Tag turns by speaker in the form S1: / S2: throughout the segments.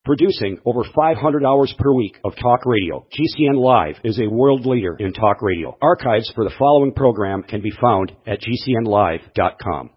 S1: Producing over 500 hours per week of talk radio, GCN Live is a world leader in talk radio. Archives for the following program can be found at GCNlive.com.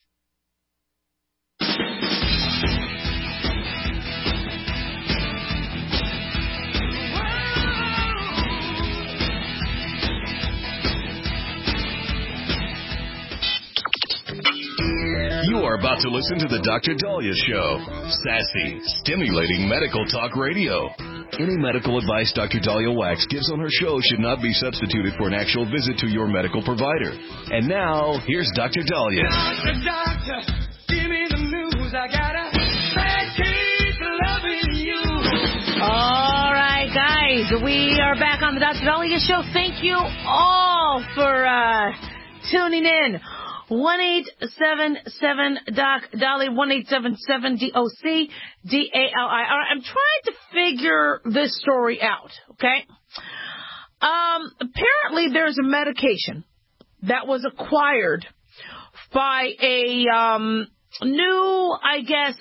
S2: You are about to listen to the Dr. Daliah Show. Sassy, stimulating medical talk radio. Any medical advice Dr. Daliah Wax gives on her show should not be substituted for an actual visit to your medical provider. And now, here's Dr. Daliah.
S3: Doctor, give me the news. I got a bad case of loving you.
S4: All right, guys, we are back on the Dr. Daliah Show. Thank you all for tuning in. 1-877-DOC-DALI, 1-877-DOC-DALI. I'm trying to figure this story out, okay? Apparently there's a medication that was acquired by a new, I guess,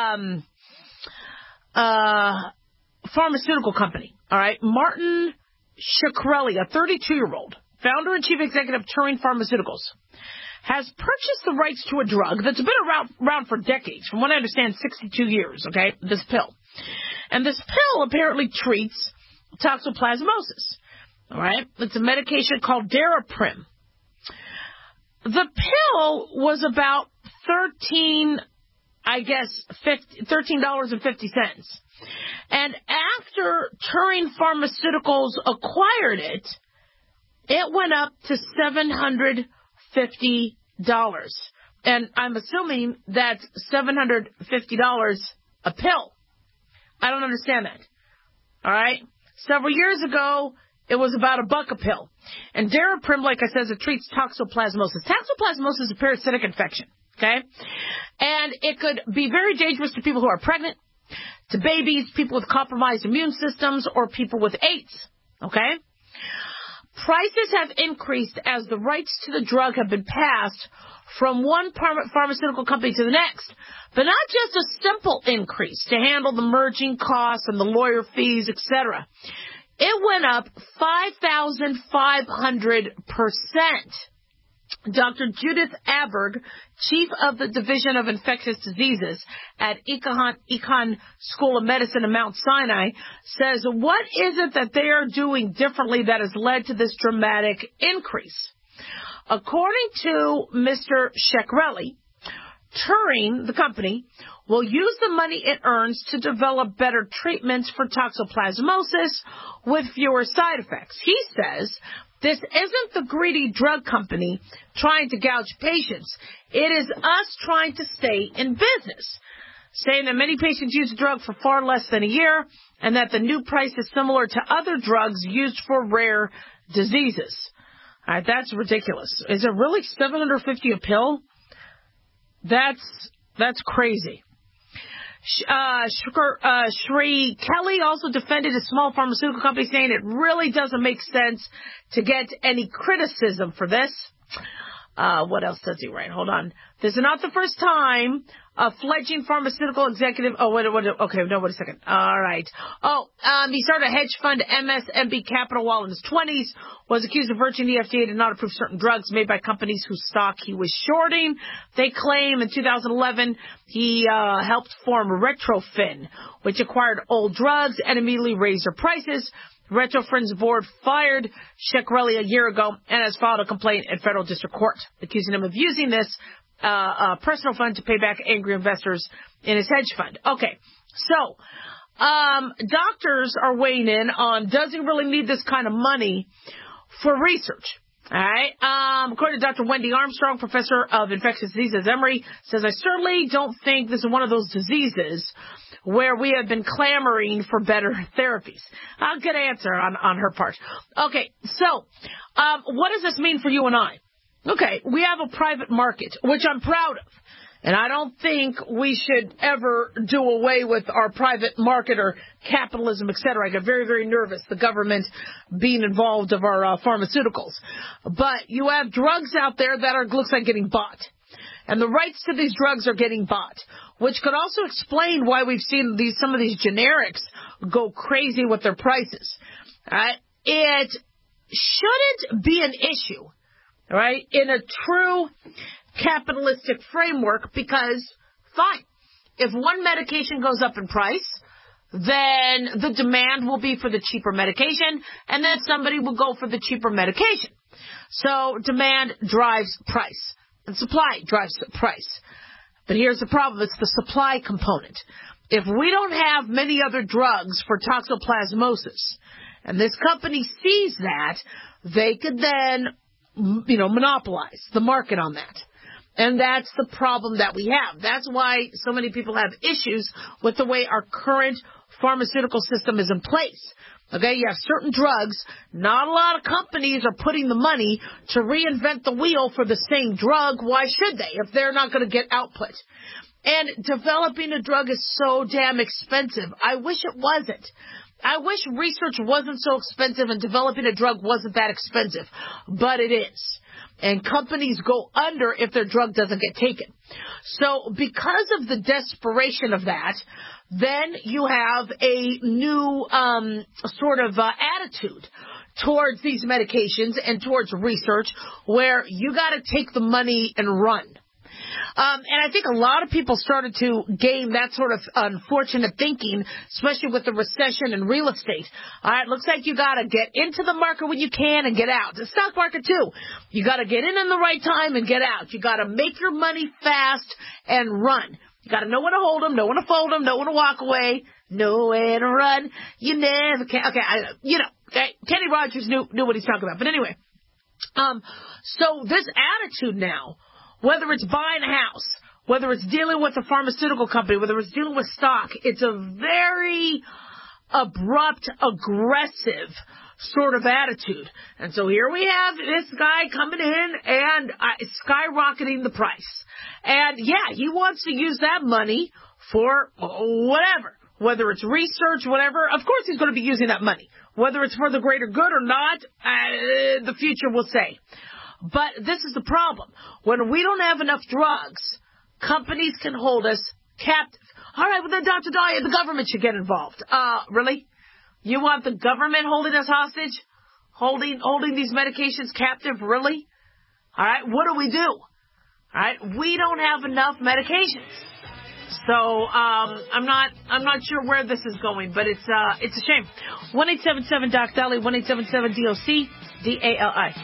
S4: pharmaceutical company, all right? Martin Shkreli, a 32-year-old, founder and chief executive of Turing Pharmaceuticals, has purchased the rights to a drug that's been around for decades. From what I understand, 62 years, okay, this pill. And this pill apparently treats toxoplasmosis, all right? It's a medication called Daraprim. The pill was about $13.50. And after Turing Pharmaceuticals acquired it, it went up to $750. And I'm assuming that's $750 a pill. I don't understand that. All right? Several years ago, it was about $1 a pill. And Daraprim, like I said, it treats toxoplasmosis. Toxoplasmosis is a parasitic infection, okay? And it could be very dangerous to people who are pregnant, to babies, people with compromised immune systems, or people with AIDS, okay? Prices have increased as the rights to the drug have been passed from one pharmaceutical company to the next, but not just a simple increase to handle the merging costs and the lawyer fees, etc. It went up 5,500%. Dr. Judith Aberg, chief of the Division of Infectious Diseases at Icahn School of Medicine in Mount Sinai, says, what is it that they are doing differently that has led to this dramatic increase? According to Mr. Shkreli, Turing, the company, will use the money it earns to develop better treatments for toxoplasmosis with fewer side effects. He says, this isn't the greedy drug company trying to gouge patients. It is us trying to stay in business, saying that many patients use the drug for far less than a year and that the new price is similar to other drugs used for rare diseases. All right, that's ridiculous. Is it really $750 a pill? That's crazy. Shri Kelly also defended a small pharmaceutical company, saying it really doesn't make sense to get any criticism for this. What else does he write? Hold on. This is not the first time a fledgling pharmaceutical executive. Wait a second. All right. He started a hedge fund, MSMB Capital, while in his 20s, was accused of urging the FDA to not approve certain drugs made by companies whose stock he was shorting. They claim in 2011 he helped form Retrofin, which acquired old drugs and immediately raised their prices. Retrofin's board fired Shkreli a year ago and has filed a complaint in federal district court, accusing him of using this personal fund to pay back angry investors in his hedge fund. Okay, so doctors are weighing in on, does he really need this kind of money for research? All right. According to Dr. Wendy Armstrong, professor of infectious diseases at Emory, says, I certainly don't think this is one of those diseases where we have been clamoring for better therapies. A good answer on her part. Okay, so what does this mean for you and I? Okay, we have a private market, which I'm proud of. And I don't think we should ever do away with our private market or capitalism, et cetera. I get very, very nervous, the government being involved of our pharmaceuticals. But you have drugs out there that looks like getting bought. And the rights to these drugs are getting bought, which could also explain why we've seen some of these generics go crazy with their prices. It shouldn't be an issue, right, in a true capitalistic framework because, fine, if one medication goes up in price, then the demand will be for the cheaper medication, and then somebody will go for the cheaper medication. So demand drives price, and supply drives price. But here's the problem. It's the supply component. If we don't have many other drugs for toxoplasmosis, and this company sees that, they could then, monopolize the market on that. And that's the problem that we have. That's why so many people have issues with the way our current pharmaceutical system is in place. Okay, you have certain drugs. Not a lot of companies are putting the money to reinvent the wheel for the same drug. Why should they if they're not going to get output? And developing a drug is so damn expensive. I wish it wasn't. I wish research wasn't so expensive and developing a drug wasn't that expensive. But it is. And companies go under if their drug doesn't get taken. So because of the desperation of that, then you have a new attitude towards these medications and towards research where you got to take the money and run. And I think a lot of people started to gain that sort of unfortunate thinking, especially with the recession and real estate. All right, looks like you got to get into the market when you can and get out. The stock market, too. You got to get in the right time and get out. You got to make your money fast and run. You got to know when to hold them, know when to fold them, know when to walk away, know when to run. You never can. Okay, Kenny Rogers knew what he's talking about. But anyway, so this attitude now, whether it's buying a house, whether it's dealing with a pharmaceutical company, whether it's dealing with stock, it's a very abrupt, aggressive sort of attitude. And so here we have this guy coming in and skyrocketing the price. And yeah, he wants to use that money for whatever, whether it's research, whatever. Of course he's going to be using that money. Whether it's for the greater good or not, the future will say. But this is the problem. When we don't have enough drugs, companies can hold us captive. All right, well then, Dr. Dahlia, the government should get involved. Really? You want the government holding us hostage? Holding these medications captive? Really? All right, what do we do? All right, we don't have enough medications. So, I'm not sure where this is going, but it's a shame. 1-877-DOC-DALI, 1-877-DOC-DALI.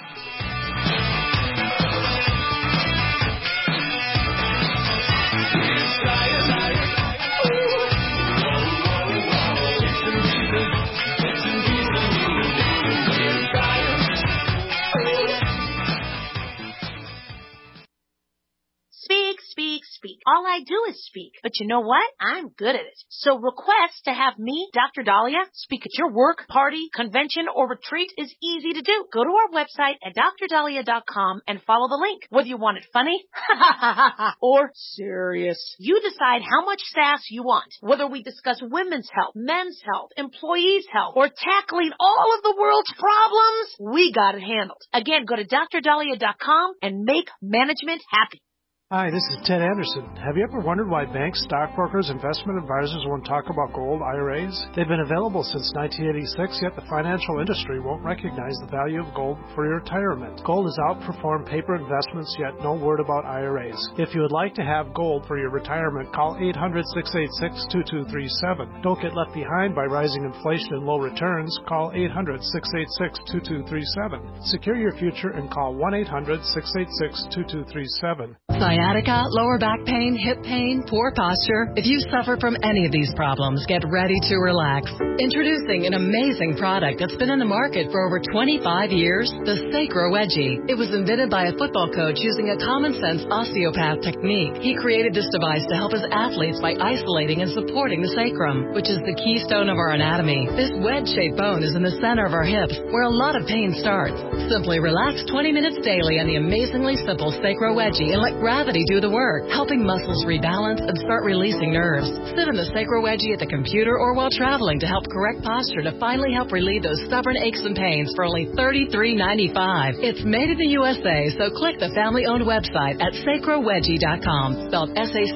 S5: Speak. All I do is speak. But you know what? I'm good at it. So request to have me, Dr. Dahlia, speak at your work, party, convention, or retreat is easy to do. Go to our website at drdahlia.com and follow the link. Whether you want it funny or serious, you decide how much sass you want. Whether we discuss women's health, men's health, employees' health, or tackling all of the world's problems, we got it handled. Again, go to drdahlia.com and make management happy.
S6: Hi, this is Ted Anderson. Have you ever wondered why banks, stockbrokers, investment advisors won't talk about gold IRAs? They've been available since 1986, yet the financial industry won't recognize the value of gold for your retirement. Gold has outperformed paper investments, yet no word about IRAs. If you would like to have gold for your retirement, call 800-686-2237. Don't get left behind by rising inflation and low returns. Call 800-686-2237. Secure your future and call 1-800-686-2237.
S7: Sciatica, lower back pain, hip pain, poor posture. If you suffer from any of these problems, get ready to relax. Introducing an amazing product that's been in the market for over 25 years, the Sacro Wedgie. It was invented by a football coach using a common-sense osteopath technique. He created this device to help his athletes by isolating and supporting the sacrum, which is the keystone of our anatomy. This wedge-shaped bone is in the center of our hips, where a lot of pain starts. Simply relax 20 minutes daily on the amazingly simple Sacro Wedgie and let gravity do the work, helping muscles rebalance and start releasing nerves. Sit in the Sacro Wedgie at the computer or while traveling to help correct posture to finally help relieve those stubborn aches and pains for only $33.95. It's made in the USA, so click the family-owned website at sacrowedgie.com, spelled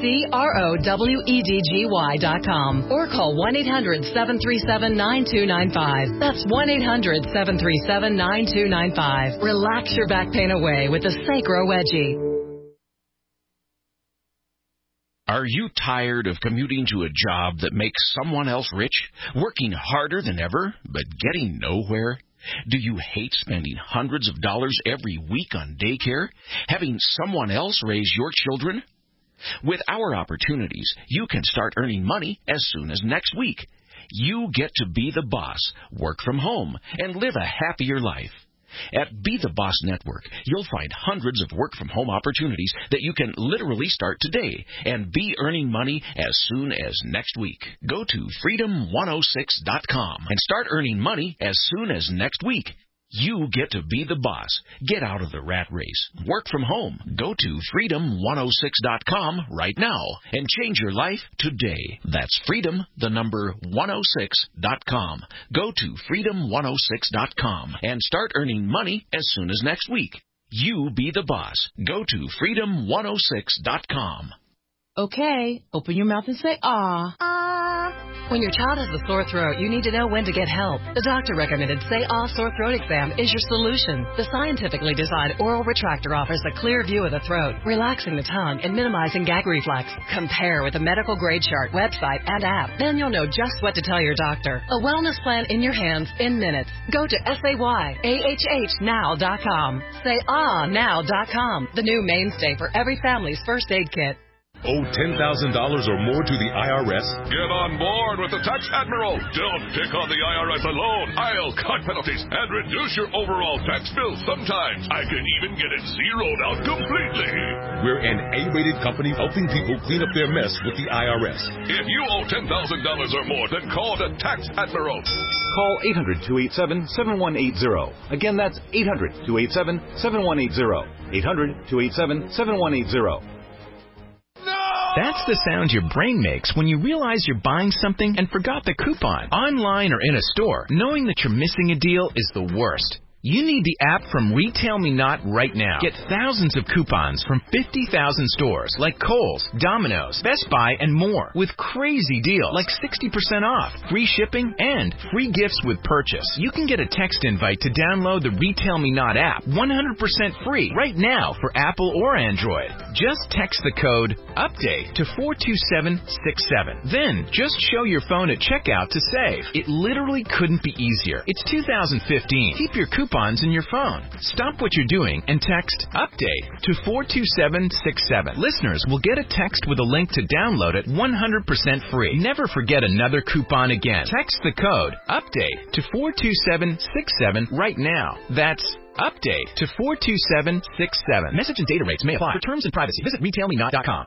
S7: SACROWEDGY.com, or call 1-800-737-9295. That's 1-800-737-9295. Relax your back pain away with the Sacro Wedgie.
S8: Are you tired of commuting to a job that makes someone else rich, working harder than ever, but getting nowhere? Do you hate spending hundreds of dollars every week on daycare, having someone else raise your children? With our opportunities, you can start earning money as soon as next week. You get to be the boss, work from home, and live a happier life. At Be the Boss Network, you'll find hundreds of work-from-home opportunities that you can literally start today and be earning money as soon as next week. Go to freedom106.com and start earning money as soon as next week. You get to be the boss. Get out of the rat race. Work from home. Go to freedom106.com right now and change your life today. That's freedom106.com. Go to freedom106.com and start earning money as soon as next week. You be the boss. Go to freedom106.com.
S4: Okay, open your mouth and say, ah.
S7: When your child has a sore throat, you need to know when to get help. The doctor recommended Say Ah Sore Throat Exam is your solution. The scientifically designed oral retractor offers a clear view of the throat, relaxing the tongue and minimizing gag reflex. Compare with a medical grade chart, website, and app. Then you'll know just what to tell your doctor. A wellness plan in your hands in minutes. Go to SAYAHHnow.com. SayAhNow.com, the new mainstay for every family's first aid kit.
S9: Owe $10,000 or more to the IRS?
S10: Get on board with the Tax Admiral. Don't pick on the IRS alone. I'll cut penalties and reduce your overall tax bill. Sometimes I can even get it zeroed out completely.
S9: We're an A-rated company helping people clean up their mess with the IRS.
S10: If you owe $10,000 or more, then call the Tax Admiral.
S11: Call 800-287-7180. Again, that's 800-287-7180. 800-287-7180.
S12: That's the sound your brain makes when you realize you're buying something and forgot the coupon. Online or in a store, knowing that you're missing a deal is the worst. You need the app from Retail Me Not right now. Get thousands of coupons from 50,000 stores like Kohl's, Domino's, Best Buy, and more with crazy deals like 60% off, free shipping, and free gifts with purchase. You can get a text invite to download the Retail Me Not app 100% free right now for Apple or Android. Just text the code UPDATE to 42767. Then just show your phone at checkout to save. It literally couldn't be easier. It's 2015. Keep your coupons in your phone. Stop what you're doing and text UPDATE to 42767. Listeners will get a text with a link to download it 100% free. Never forget another coupon again. Text the code UPDATE to 42767 right now. That's UPDATE to 42767. Message and data rates may apply. For terms and privacy, visit retailmenot.com.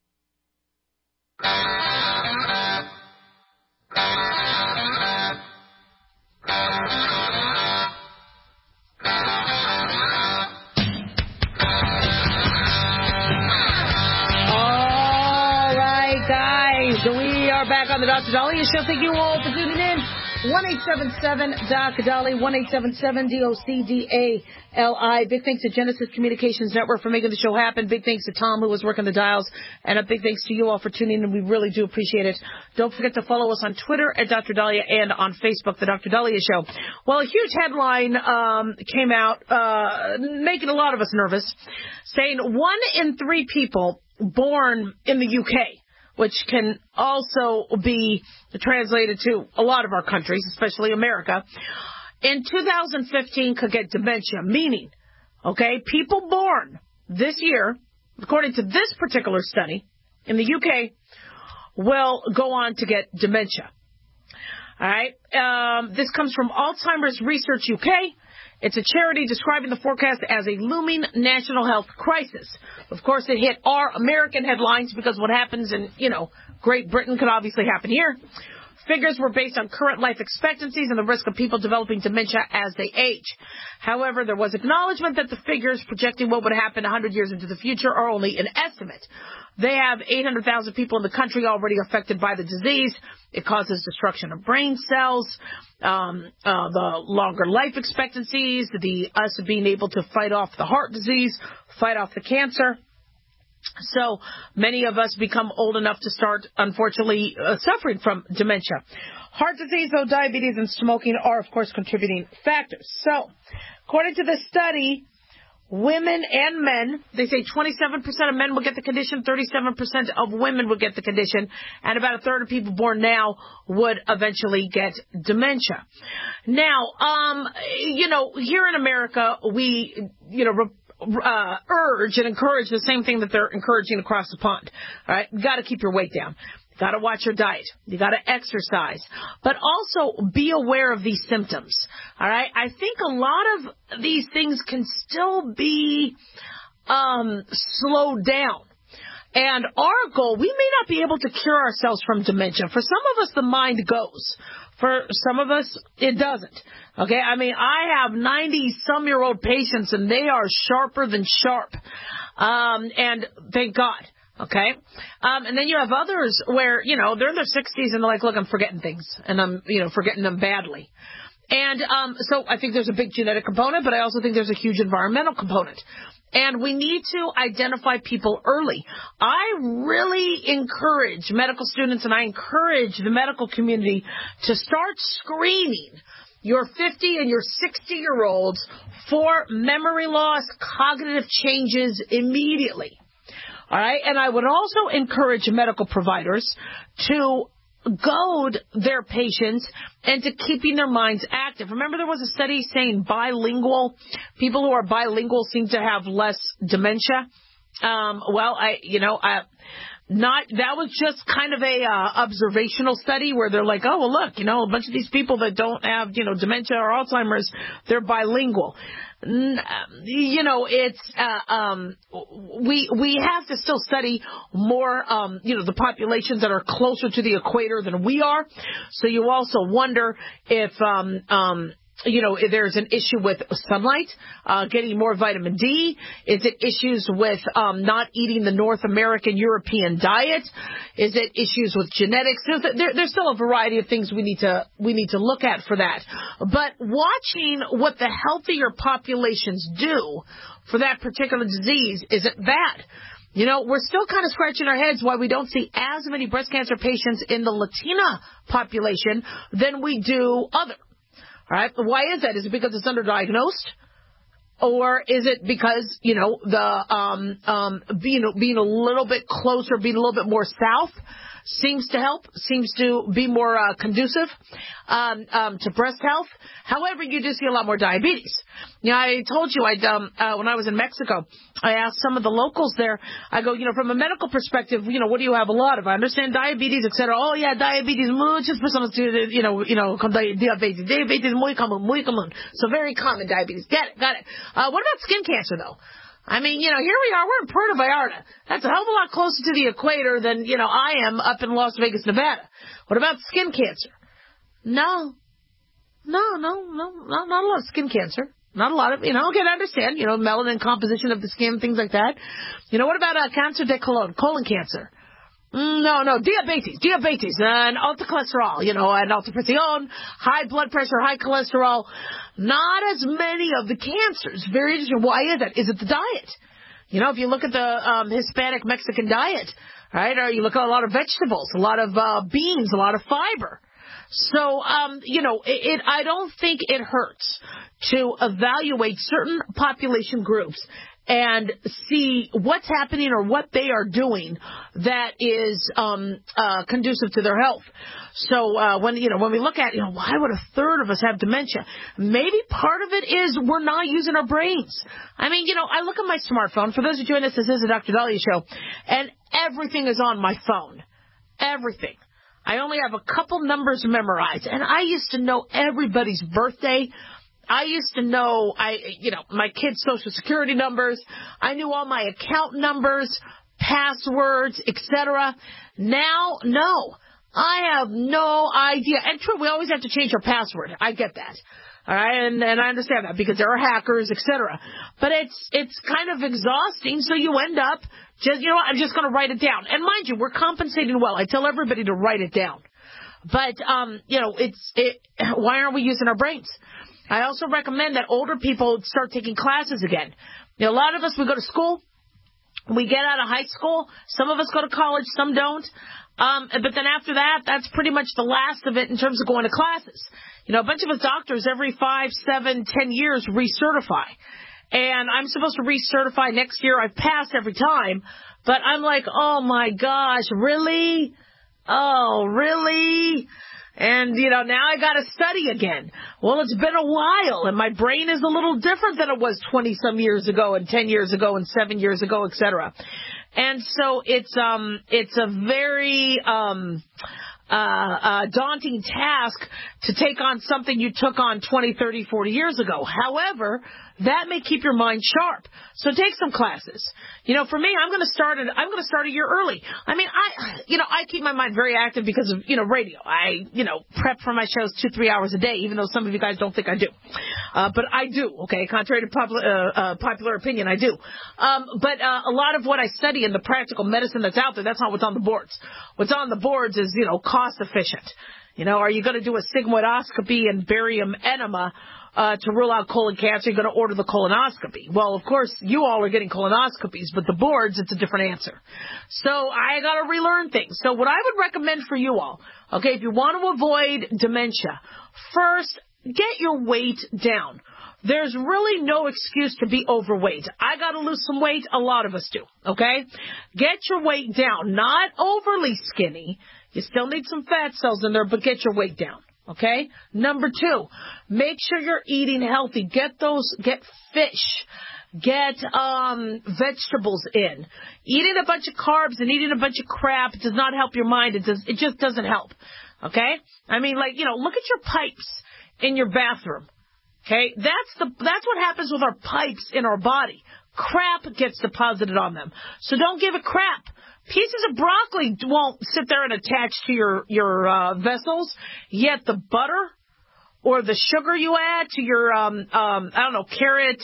S4: We are back on the Dr. Daliah Show. Thank you all for tuning in. 1-877-DOC-DALI, 1-877-DOC-DALI. Big thanks to Genesis Communications Network for making the show happen. Big thanks to Tom, who was working the dials. And a big thanks to you all for tuning in. We really do appreciate it. Don't forget to follow us on Twitter at Dr. Daliah and on Facebook, The Dr. Daliah Show. Well, a huge headline came out making a lot of us nervous, saying 1 in 3 people born in the UK, which can also be translated to a lot of our countries, especially America, in 2015 could get dementia, meaning, okay, people born this year, according to this particular study in the UK, will go on to get dementia. All right. This comes from Alzheimer's Research UK. It's a charity describing the forecast as a looming national health crisis. Of course, it hit our American headlines because what happens in, Great Britain could obviously happen here. figures were based on current life expectancies and the risk of people developing dementia as they age. However, there was acknowledgement that the figures projecting what would happen 100 years into the future are only an estimate. They have 800,000 people in the country already affected by the disease. It causes destruction of brain cells, the longer life expectancies, us being able to fight off the heart disease, fight off the cancer. So many of us become old enough to start, unfortunately, suffering from dementia. Heart disease, though, diabetes and smoking are, of course, contributing factors. So, according to this study, women and men, they say 27% of men will get the condition, 37% of women will get the condition, and about a third of people born now would eventually get dementia. Now, here in America, we, urge and encourage the same thing that they're encouraging across the pond. All right, you got to keep your weight down. You got to watch your diet. You got to exercise, but also be aware of these symptoms. All right, I think a lot of these things can still be slowed down. And our goal, we may not be able to cure ourselves from dementia. For some of us, the mind goes. For some of us, it doesn't. Okay, I mean, I have 90-some-year-old patients, and they are sharper than sharp. And thank God. Okay? And then you have others where, they're in their 60s, and they're like, look, I'm forgetting things, and I'm, forgetting them badly. And so I think there's a big genetic component, but I also think there's a huge environmental component. And we need to identify people early. I really encourage medical students, and I encourage the medical community to start screening your 50 and your 60-year-olds for memory loss, cognitive changes immediately. All right? And I would also encourage medical providers to goad their patients into keeping their minds active. Remember, there was a study saying people who are bilingual seem to have less dementia. That was just kind of a observational study where they're like, oh, well, look, a bunch of these people that don't have, dementia or Alzheimer's, they're bilingual. It's we have to still study more, the populations that are closer to the equator than we are. So you also wonder if there's an issue with sunlight, getting more vitamin D. Is it issues with not eating the North American European diet? Is it issues with genetics? There's still a variety of things we need to look at for that. But watching what the healthier populations do for that particular disease isn't bad. We're still kind of scratching our heads why we don't see as many breast cancer patients in the Latina population than we do other. All right. Why is that? Is it because it's underdiagnosed? Or is it because, being a little bit closer, being a little bit more south seems to help, seems to be more conducive to breast health. However, you do see a lot more diabetes. I told you when I was in Mexico, I asked some of the locals there, I go, from a medical perspective, what do you have a lot of? I understand diabetes, et cetera. Oh, yeah, diabetes, muchas personas, con diabetes. Diabetes muy común. So very common diabetes. Got it. What about skin cancer, though? I mean, here we are. We're in Puerto Vallarta. That's a hell of a lot closer to the equator than, I am up in Las Vegas, Nevada. What about skin cancer? No, not a lot of skin cancer. Not a lot of, okay, I understand, melanin composition of the skin, things like that. What about cancer de colon cancer? No, diabetes, and alta cholesterol, and alta presión, high blood pressure, high cholesterol. Not as many of the cancers. Very interesting. Why is that? Is it the diet? If you look at the Hispanic Mexican diet, right, or you look at a lot of vegetables, a lot of beans, a lot of fiber. So, I don't think it hurts to evaluate certain population groups and see what's happening or what they are doing that is conducive to their health. So when we look at, why would a third of us have dementia? Maybe part of it is we're not using our brains. I mean, I look at my smartphone. For those who join us, this is the Dr. Dahlia Show, and everything is on my phone. Everything. I only have a couple numbers memorized, and I used to know everybody's birthday. I used to know, my kids' social security numbers. I knew all my account numbers, passwords, etc. Now, no. I have no idea. And true, we always have to change our password. I get that. All right, and I understand that because there are hackers, etc. But it's kind of exhausting, so you end up just, you know what, I'm just going to write it down. And mind you, we're compensating well. I tell everybody to write it down. But, you know, why aren't we using our brains? I also recommend that older people start taking classes again. You know, a lot of us, we go to school, we get out of high school, some of us go to college, some don't. But then after that, that's pretty much the last of it in terms of going to classes. You know, a bunch of us doctors every 5, 7, 10 years recertify. And I'm supposed to recertify next year. I've passed every time. But I'm like, oh, my gosh, really? Oh, really? And, you know, now I got to study again. Well, it's been a while, and my brain is a little different than it was 20-some years ago and 10 years ago and 7 years ago, et cetera. And so it's a very daunting task to take on something you took on 20, 30, 40 years ago. However, that may keep your mind sharp. So take some classes. You know, for me, I'm going to start a year early. I mean, I keep my mind very active because of, you know, radio. I, you know, prep for my shows 2-3 hours a day, even though some of you guys don't think I do. But I do, okay? Contrary to popular opinion, I do. But a lot of what I study in the practical medicine that's out there, that's not what's on the boards. What's on the boards is, you know, cost efficient. You know, are you going to do a sigmoidoscopy and barium enema to rule out colon cancer? You're going to order the colonoscopy. Well, of course, you all are getting colonoscopies, but the boards, it's a different answer. So I got to relearn things. So what I would recommend for you all, okay, if you want to avoid dementia, first, get your weight down. There's really no excuse to be overweight. I got to lose some weight. A lot of us do, okay? Get your weight down. Not overly skinny. You still need some fat cells in there, but get your weight down. Okay? Number 2, make sure you're eating healthy. Get fish. Get vegetables in. Eating a bunch of carbs and eating a bunch of crap does not help your mind. It just doesn't help. Okay? I mean, like, you know, look at your pipes in your bathroom. Okay? That's what happens with our pipes in our body. Crap gets deposited on them. So don't give a crap. Pieces of broccoli won't sit there and attach to your vessels, yet the butter or the sugar you add to your, carrot,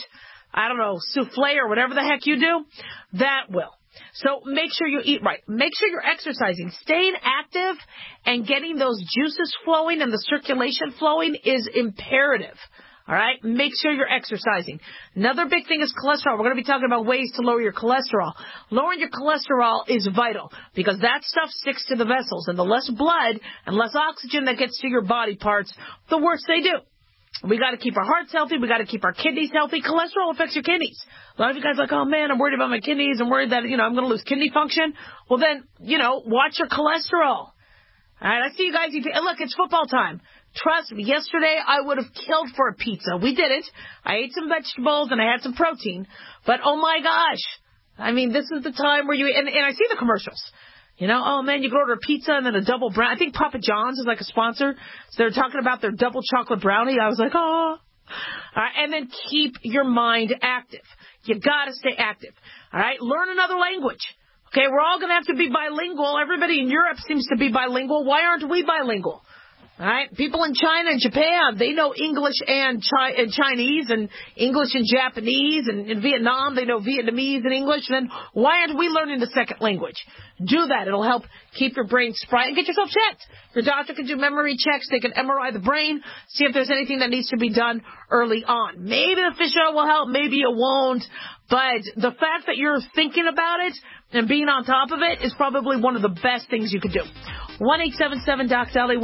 S4: souffle or whatever the heck you do, that will. So make sure you eat right. Make sure you're exercising. Staying active and getting those juices flowing and the circulation flowing is imperative. All right? Make sure you're exercising. Another big thing is cholesterol. We're going to be talking about ways to lower your cholesterol. Lowering your cholesterol is vital because that stuff sticks to the vessels, and the less blood and less oxygen that gets to your body parts, the worse they do. We got to keep our hearts healthy. We got to keep our kidneys healthy. Cholesterol affects your kidneys. A lot of you guys are like, oh, man, I'm worried about my kidneys. I'm worried that, you know, I'm going to lose kidney function. Well, then, you know, watch your cholesterol. All right, I see you guys eat. Look, it's football time. Trust me, yesterday I would have killed for a pizza. We didn't. I ate some vegetables and I had some protein. But, oh, my gosh. I mean, this is the time where you – and I see the commercials. You know, oh, man, you can order a pizza and then a double brownie. I think Papa John's is like a sponsor. So they're talking about their double chocolate brownie. I was like, oh. And then keep your mind active. You got to stay active. All right? Learn another language. Okay, we're all going to have to be bilingual. Everybody in Europe seems to be bilingual. Why aren't we bilingual? All right, people in China and Japan, they know English and Chinese and English and Japanese, and in Vietnam, they know Vietnamese and English. Then why aren't we learning the second language? Do that. It'll help keep your brain spry and get yourself checked. Your doctor can do memory checks. They can MRI the brain, see if there's anything that needs to be done early on. Maybe the fish oil will help. Maybe it won't. But the fact that you're thinking about it and being on top of it is probably one of the best things you could do. 1-877-DOC-DALI,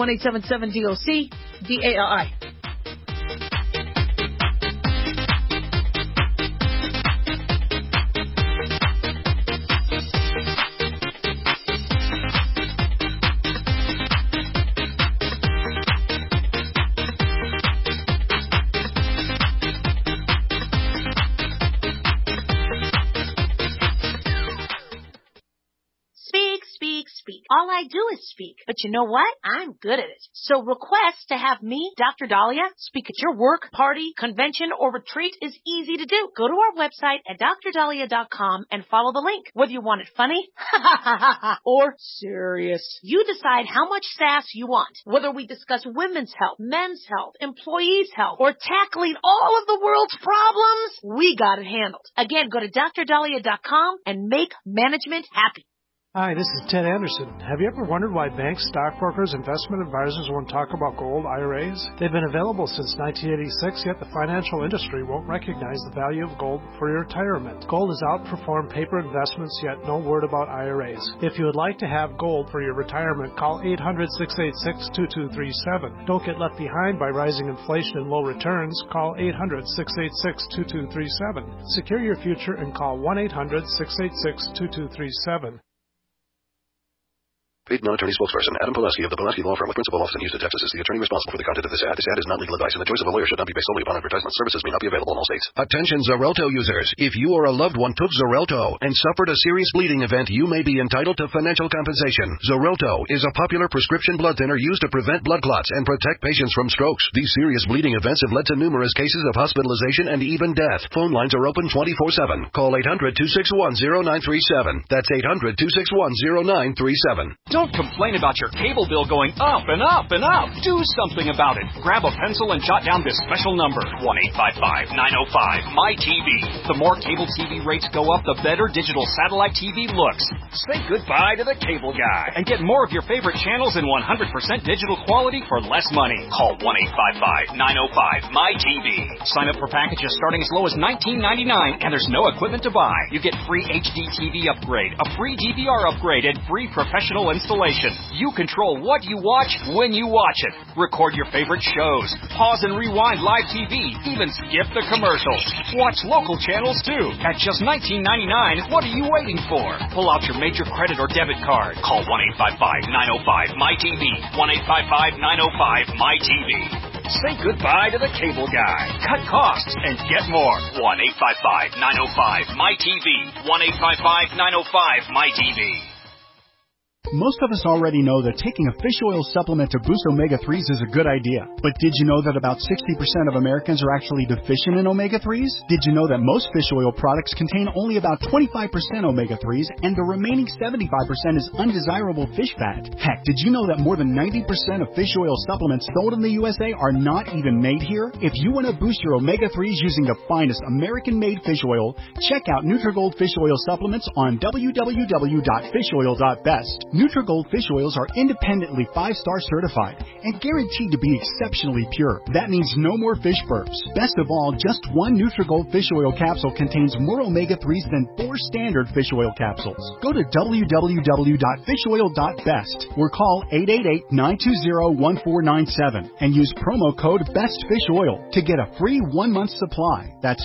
S4: 1-877-DOC-DALI.
S5: All I do is speak. But you know what? I'm good at it. So request to have me, Dr. Dahlia, speak at your work, party, convention, or retreat is easy to do. Go to our website at drdahlia.com and follow the link. Whether you want it funny or serious, you decide how much sass you want. Whether we discuss women's health, men's health, employees' health, or tackling all of the world's problems, we got it handled. Again, go to drdahlia.com and make management happy.
S6: Hi, this is Ted Anderson. Have you ever wondered why banks, stockbrokers, investment advisors won't talk about gold IRAs? They've been available since 1986, yet the financial industry won't recognize the value of gold for your retirement. Gold has outperformed paper investments, yet no word about IRAs. If you would like to have gold for your retirement, call 800-686-2237. Don't get left behind by rising inflation and low returns. Call 800-686-2237. Secure your future and call 1-800-686-2237.
S11: Paid non-attorney spokesperson Adam Pulaski of the Pulaski Law Firm with principal office in Houston, Texas is the attorney responsible for the content of this ad. This ad is not legal advice, and the choice of a lawyer should not be based solely upon advertisement. Services may not be available in all states.
S13: Attention Xarelto users. If you or a loved one took Xarelto and suffered a serious bleeding event, you may be entitled to financial compensation. Xarelto is a popular prescription blood thinner used to prevent blood clots and protect patients from strokes. These serious bleeding events have led to numerous cases of hospitalization and even death. Phone lines are open 24/7. Call 800-261-0937. That's 800-261-0937.
S14: Don't complain about your cable bill going up and up and up. Do something about it. Grab a pencil and jot down this special number, 1-855-905-MY-TV. The more cable TV rates go up, the better digital satellite TV looks. Say goodbye to the cable guy and get more of your favorite channels in 100% digital quality for less money. Call 1-855-905-MY-TV. Sign up for packages starting as low as $19.99, and there's no equipment to buy. You get free HD TV upgrade, a free DVR upgrade, and free professional installation. You control what you watch when you watch it. Record your favorite shows. Pause and rewind live TV. Even skip the commercials. Watch local channels too. At just $19.99, what are you waiting for? Pull out your major credit or debit card. Call 1-855-905-MY-TV. 1-855-905-MY-TV. Say goodbye to the cable guy. Cut costs and get more. 1-855-905-MY-TV. 1-855-905-MY-TV.
S15: Most of us already know that taking a fish oil supplement to boost omega-3s is a good idea. But did you know that about 60% of Americans are actually deficient in omega-3s? Did you know that most fish oil products contain only about 25% omega-3s and the remaining 75% is undesirable fish fat? Heck, did you know that more than 90% of fish oil supplements sold in the USA are not even made here? If you want to boost your omega-3s using the finest American-made fish oil, check out Nutrigold Fish Oil Supplements on www.fishoil.best. Nutrigold fish oils are independently 5-star certified and guaranteed to be exceptionally pure. That means no more fish burps. Best of all, just one Nutrigold fish oil capsule contains more omega-3s than 4 standard fish oil capsules. Go to www.fishoil.best or call 888-920-1497 and use promo code BESTFISHOIL to get a free 1-month supply. That's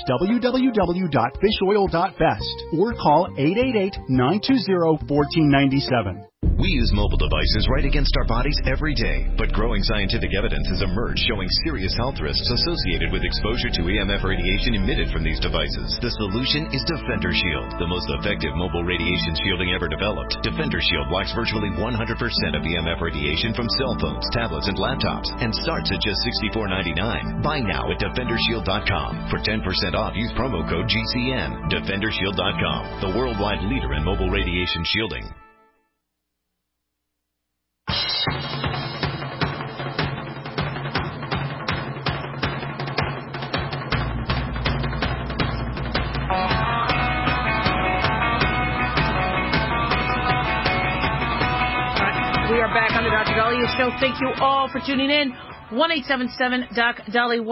S15: www.fishoil.best or call 888-920-1497.
S16: We use mobile devices right against our bodies every day, but growing scientific evidence has emerged showing serious health risks associated with exposure to EMF radiation emitted from these devices. The solution is Defender Shield, the most effective mobile radiation shielding ever developed. Defender Shield blocks virtually 100% of EMF radiation from cell phones, tablets, and laptops, and starts at just $64.99. Buy now at DefenderShield.com. For 10% off, use promo code GCN. DefenderShield.com, the worldwide leader in mobile radiation shielding.
S4: We are back on the Dr. Dahlia Show. Thank you all for tuning in. 1-877-DOC-DALI,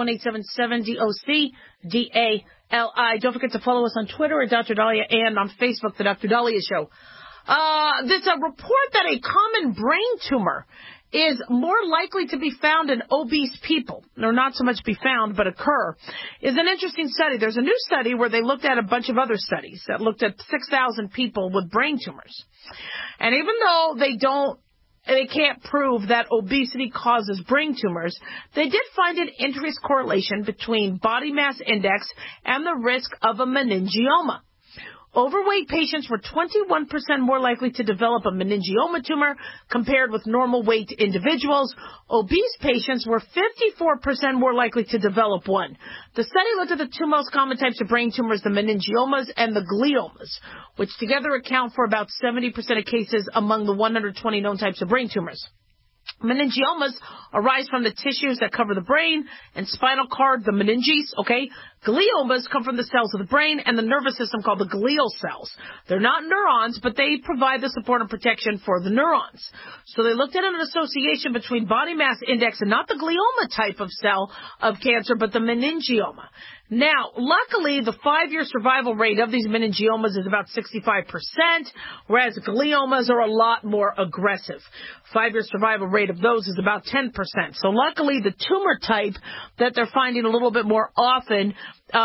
S4: 1-877-DOC-DALI. Don't forget to follow us on Twitter at Dr. Dahlia and on Facebook, the Dr. Dahlia Show. There's a report that a common brain tumor is more likely to be found in obese people, or not so much be found, but occur, is an interesting study. There's a new study where they looked at a bunch of other studies that looked at 6,000 people with brain tumors. And even though they can't prove that obesity causes brain tumors, they did find an inverse correlation between body mass index and the risk of a meningioma. Overweight patients were 21% more likely to develop a meningioma tumor compared with normal weight individuals. Obese patients were 54% more likely to develop one. The study looked at the two most common types of brain tumors, the meningiomas and the gliomas, which together account for about 70% of cases among the 120 known types of brain tumors. Meningiomas arise from the tissues that cover the brain and spinal cord, the meninges, okay? Gliomas come from the cells of the brain and the nervous system called the glial cells. They're not neurons, but they provide the support and protection for the neurons. So they looked at an association between body mass index and not the glioma type of cell of cancer, but the meningioma. Now, luckily, the 5-year survival rate of these meningiomas is about 65%, whereas gliomas are a lot more aggressive. 5-year survival rate of those is about 10%. So luckily, the tumor type that they're finding a little bit more often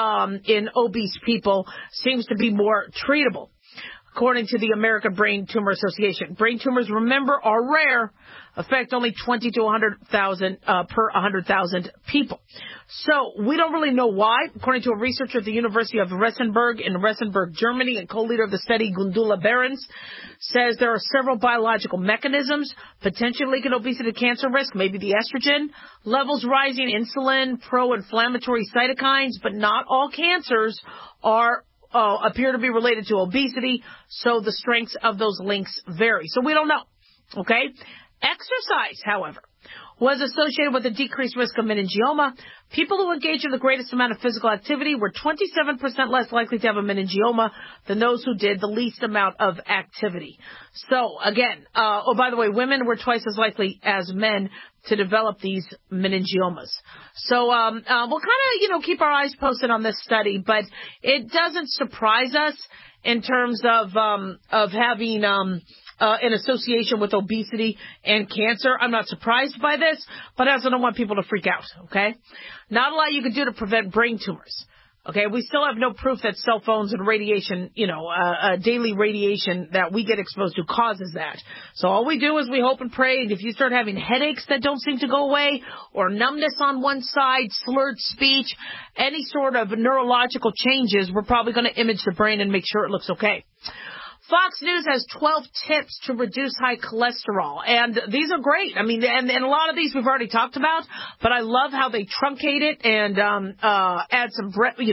S4: in obese people seems to be more treatable, according to the American Brain Tumor Association. Brain tumors, remember, are rare, affect only 20 to 100,000 per 100,000 people. So we don't really know why. According to a researcher at the University of Regensburg in Regensburg, Germany, and co-leader of the study, Gundula Behrens, says there are several biological mechanisms potentially linking obesity to cancer risk, maybe the estrogen levels rising, insulin, pro-inflammatory cytokines, but not all cancers appear to be related to obesity, so the strengths of those links vary. So we don't know, okay? Exercise, however, was associated with a decreased risk of meningioma. People who engaged in the greatest amount of physical activity were 27% less likely to have a meningioma than those who did the least amount of activity. So, again, by the way, women were twice as likely as men to develop these meningiomas. So we'll kind of, keep our eyes posted on this study, but it doesn't surprise us in terms of having an association with obesity and cancer. I'm not surprised by this, but I also don't want people to freak out, okay? Not a lot you can do to prevent brain tumors, okay? We still have no proof that cell phones and radiation, daily radiation that we get exposed to causes that. So all we do is we hope and pray, and if you start having headaches that don't seem to go away, or numbness on one side, slurred speech, any sort of neurological changes, we're probably going to image the brain and make sure it looks okay. Fox News has 12 tips to reduce high cholesterol, and these are great. I mean, and a lot of these we've already talked about, but I love how they truncate it and add some brevity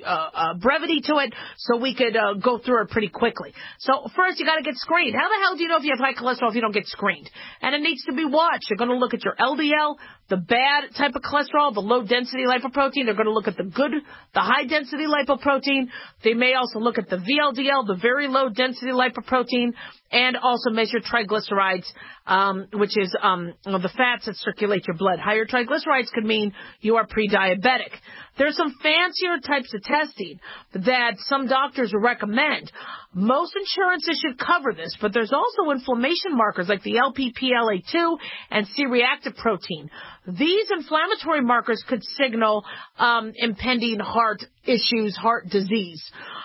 S4: to it, so we could go through it pretty quickly. So first, you got to get screened. How the hell do you know if you have high cholesterol if you don't get screened? And it needs to be watched. They're going to look at your LDL, the bad type of cholesterol, the low-density lipoprotein. They're going to look at the high-density lipoprotein. They may also look at the VLDL, the very low-density lipoprotein, and also measure triglycerides, which is the fats that circulate your blood. Higher triglycerides could mean you are pre-diabetic. There's some fancier types of testing that some doctors recommend. Most insurances should cover this, but there's also inflammation markers like the LPPLA2 and C-reactive protein. These inflammatory markers could signal impending heart issues, heart disease.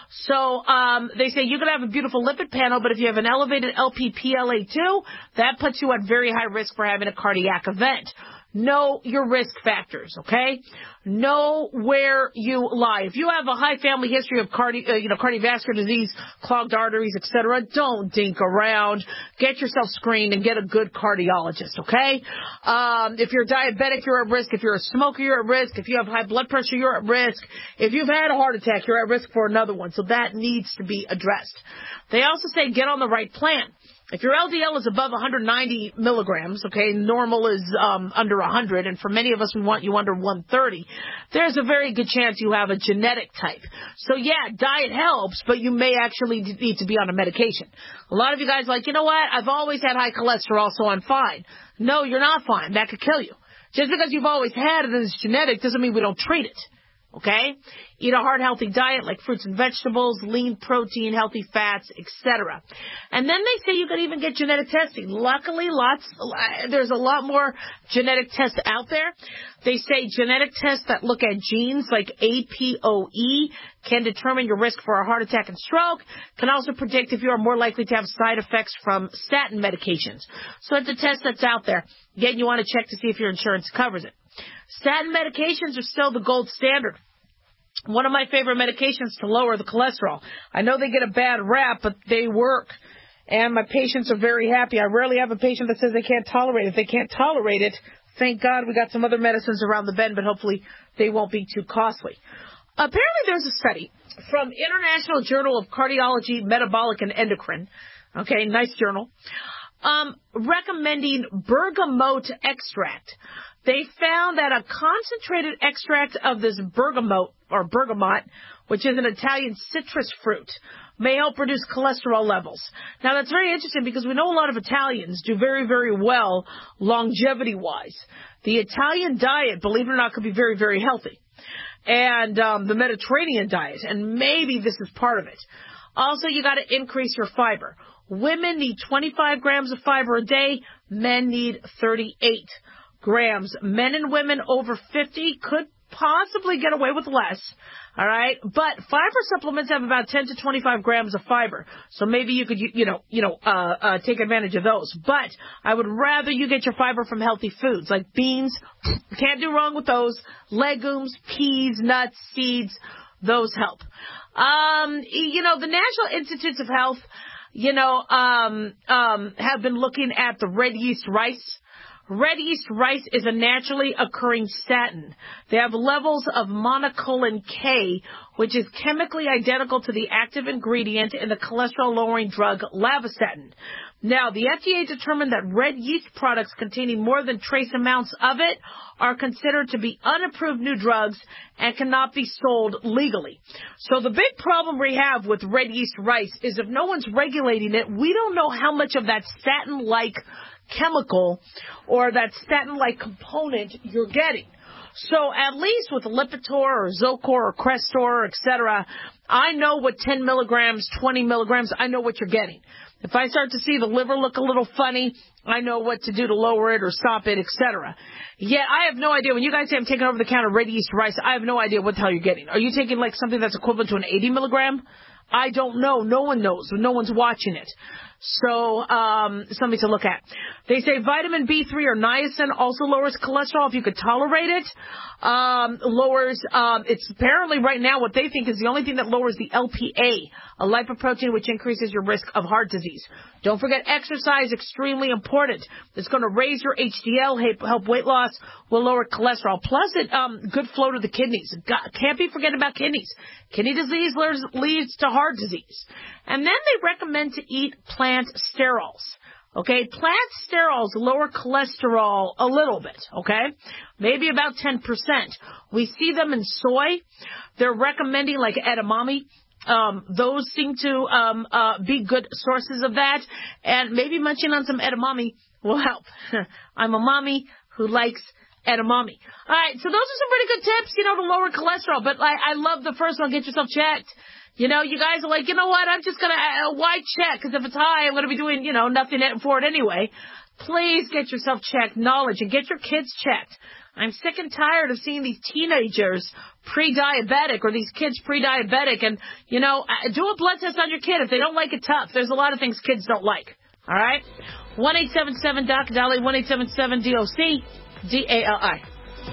S4: So they say you can have a beautiful lipid panel, but if you have an elevated LPPLA2, that puts you at very high risk for having a cardiac event. Know your risk factors, okay? Know where you lie. If you have a high family history of cardiovascular disease, clogged arteries, etc., don't dink around. Get yourself screened and get a good cardiologist, okay? If you're diabetic, you're at risk. If you're a smoker, you're at risk. If you have high blood pressure, you're at risk. If you've had a heart attack, you're at risk for another one. So that needs to be addressed. They also say get on the right plan. If your LDL is above 190 milligrams, okay, normal is under 100, and for many of us, we want you under 130, there's a very good chance you have a genetic type. So, yeah, diet helps, but you may actually need to be on a medication. A lot of you guys are like, you know what, I've always had high cholesterol, so I'm fine. No, you're not fine. That could kill you. Just because you've always had it and it's genetic doesn't mean we don't treat it. Okay? Eat a heart healthy diet like fruits and vegetables, lean protein, healthy fats, etc. And then they say you can even get genetic testing. Luckily, there's a lot more genetic tests out there. They say genetic tests that look at genes like APOE can determine your risk for a heart attack and stroke, can also predict if you are more likely to have side effects from statin medications. So it's a test that's out there. Again, you want to check to see if your insurance covers it. Statin medications are still the gold standard. one of my favorite medications to lower the cholesterol. I know they get a bad rap, but they work. And my patients are very happy. I rarely have a patient that says they can't tolerate it. If they can't tolerate it, thank God we got some other medicines around the bend, but hopefully they won't be too costly. Apparently there's a study from International Journal of Cardiology, Metabolic, and Endocrine. Okay, nice journal. Recommending bergamot extract. They found that a concentrated extract of this bergamot, which is an Italian citrus fruit, may help reduce cholesterol levels. Now, that's very interesting because we know a lot of Italians do very, very well longevity-wise. The Italian diet, believe it or not, could be very, very healthy. And the Mediterranean diet, and maybe this is part of it. Also, you got to increase your fiber. Women need 25 grams of fiber a day. Men need 38 grams. Men and women over 50 could possibly get away with less. All right. But fiber supplements have about 10 to 25 grams of fiber. So maybe you could, take advantage of those. But I would rather you get your fiber from healthy foods like beans. Can't do wrong with those. Legumes, peas, nuts, seeds. Those help. The National Institutes of Health, have been looking at the red yeast rice. Red yeast rice is a naturally occurring statin. They have levels of monocolin K, which is chemically identical to the active ingredient in the cholesterol-lowering drug Lavastatin. Now, the FDA determined that red yeast products containing more than trace amounts of it are considered to be unapproved new drugs and cannot be sold legally. So the big problem we have with red yeast rice is if no one's regulating it, we don't know how much of that statin-like chemical or that statin-like component you're getting. So at least with Lipitor or Zocor or Crestor, etc., I know what 10 milligrams, 20 milligrams, I know what you're getting. If I start to see the liver look a little funny, I know what to do to lower it or stop it, etc. Yet I have no idea. When you guys say I'm taking over-the-counter red yeast rice, I have no idea what the hell you're getting. Are you taking like something that's equivalent to an 80 milligram? I don't know. No one knows. No one's watching it. So, something to look at. They say vitamin B3 or niacin also lowers cholesterol if you could tolerate it. It's apparently right now what they think is the only thing that lowers the LPA, a lipoprotein which increases your risk of heart disease. Don't forget exercise, extremely important. It's going to raise your HDL, help weight loss, will lower cholesterol. Plus, good flow to the kidneys. Can't be forgetting about kidneys. Kidney disease leads to heart disease. And then they recommend to eat plant sterols. Okay, plant sterols lower cholesterol a little bit, okay? Maybe about 10%. We see them in soy. They're recommending like edamame. Those seem to be good sources of that. And maybe munching on some edamame will help. I'm a mommy who likes edamame. All right, so those are some pretty good tips, to lower cholesterol. But I love the first one, get yourself checked. You guys are like, you know what, I'm just going to, why check? Because if it's high, I'm going to be doing, nothing for it anyway. Please get yourself checked, knowledge, and get your kids checked. I'm sick and tired of seeing these teenagers pre-diabetic or these kids pre-diabetic. And, do a blood test on your kid. If they don't like it, tough. There's a lot of things kids don't like. All right? 1-877-DOC-DALI, 1-877-DOC-DALI.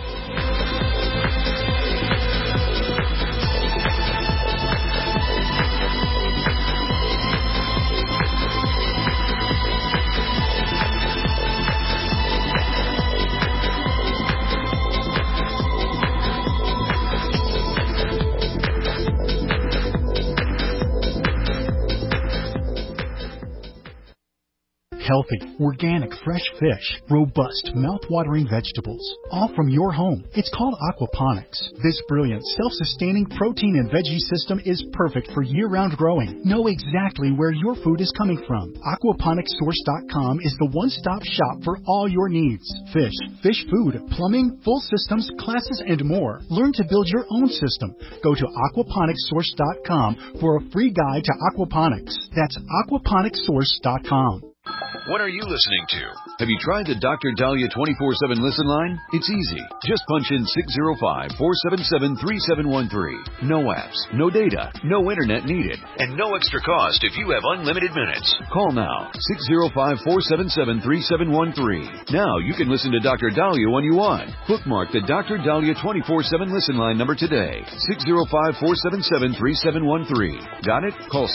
S15: Healthy, organic, fresh fish, robust, mouth-watering vegetables, all from your home. It's called aquaponics. This brilliant, self-sustaining protein and veggie system is perfect for year-round growing. Know exactly where your food is coming from. Aquaponicssource.com is the one-stop shop for all your needs. Fish food, plumbing, full systems, classes, and more. Learn to build your own system. Go to aquaponicssource.com for a free guide to aquaponics. That's aquaponicssource.com.
S2: What are you listening to? Have you tried the Dr. Dahlia 24/7 listen line? It's easy. Just punch in 605-477-3713. No apps, no data, no internet needed, and no extra cost if you have unlimited minutes. Call now, 605-477-3713. Now you can listen to Dr. Dahlia when you want. Bookmark the Dr. Dahlia 24/7 listen line number today, 605-477-3713. Got it? Call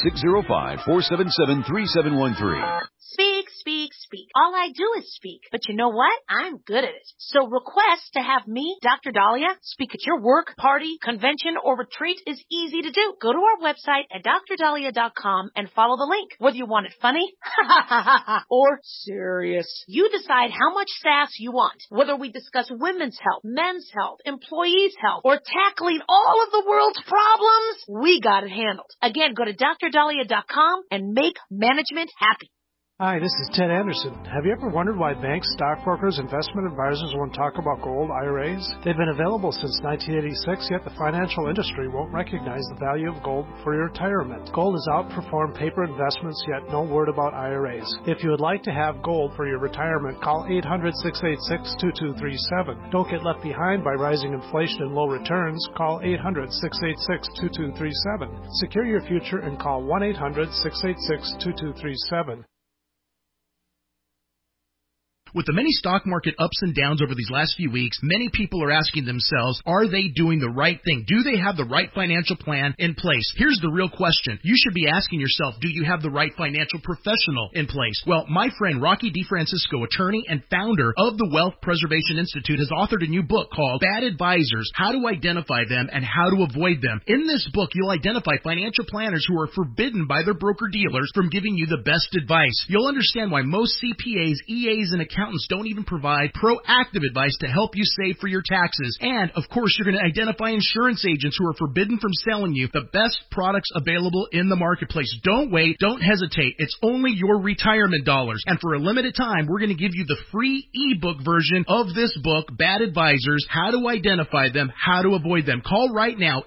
S2: 605-477-3713.
S5: Speak, speak, speak. All I do is speak. But you know what? I'm good at it. So request to have me, Dr. Dahlia, speak at your work, party, convention, or retreat is easy to do. Go to our website at drdahlia.com and follow the link. Whether you want it funny or serious, you decide how much sass you want. Whether we discuss women's health, men's health, employees' health, or tackling all of the world's problems, we got it handled. Again, go to drdahlia.com and make management happy.
S6: Hi, this is Ted Anderson. Have you ever wondered why banks, stockbrokers, investment advisors won't talk about gold IRAs? They've been available since 1986, yet the financial industry won't recognize the value of gold for your retirement. Gold has outperformed paper investments, yet no word about IRAs. If you would like to have gold for your retirement, call 800-686-2237. Don't get left behind by rising inflation and low returns. Call 800-686-2237. Secure your future and call 1-800-686-2237.
S17: With the many stock market ups and downs over these last few weeks, many people are asking themselves, are they doing the right thing? Do they have the right financial plan in place? Here's the real question. You should be asking yourself, do you have the right financial professional in place? Well, my friend Rocky DeFrancisco, attorney and founder of the Wealth Preservation Institute, has authored a new book called Bad Advisors, How to Identify Them and How to Avoid Them. In this book, you'll identify financial planners who are forbidden by their broker-dealers from giving you the best advice. You'll understand why most CPAs, EAs, and accountants don't even provide proactive advice to help you save for your taxes. And, of course, you're going to identify insurance agents who are forbidden from selling you the best products available in the marketplace. Don't wait. Don't hesitate. It's only your retirement dollars. And for a limited time, we're going to give you the free ebook version of this book, Bad Advisors, How to Identify Them, How to Avoid Them. Call right now,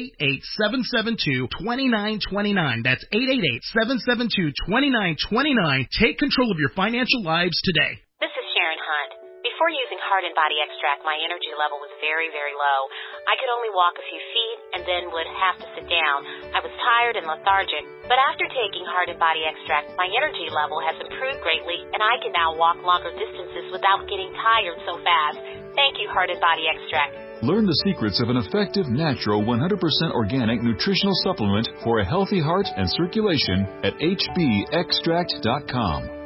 S17: 888-772-2929. That's 888-772-2929. Take control of your financial lives today.
S18: This is Sharon Hunt. Before using Heart and Body Extract, my energy level was very, very low. I could only walk a few feet and then would have to sit down. I was tired and lethargic. But after taking Heart and Body Extract, my energy level has improved greatly, and I can now walk longer distances without getting tired so fast. Thank you, Heart and Body Extract.
S19: Learn the secrets of an effective, natural, 100% organic nutritional supplement for a healthy heart and circulation at hbextract.com.